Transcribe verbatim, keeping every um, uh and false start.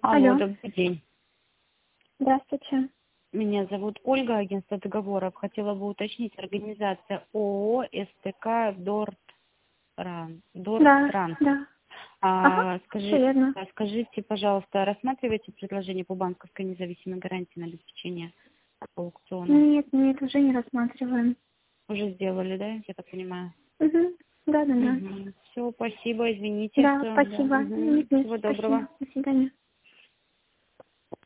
Алло, Алло. добрый день. Здравствуйте. Меня зовут Ольга, агентство договоров. Хотела бы уточнить, организация ООО СТК Дортран. Да, Дортран. да. Ага, А, все скажи, верно. а, скажите, пожалуйста, рассматриваете предложение по банковской независимой гарантии на обеспечение аукциона? Нет, нет, уже не рассматриваем. Уже сделали, да, я так понимаю? Угу. Да, да, да. Угу. Все, спасибо, извините, Да, все, да. спасибо. Угу. Нет, нет, Всего доброго. спасибо. До свидания.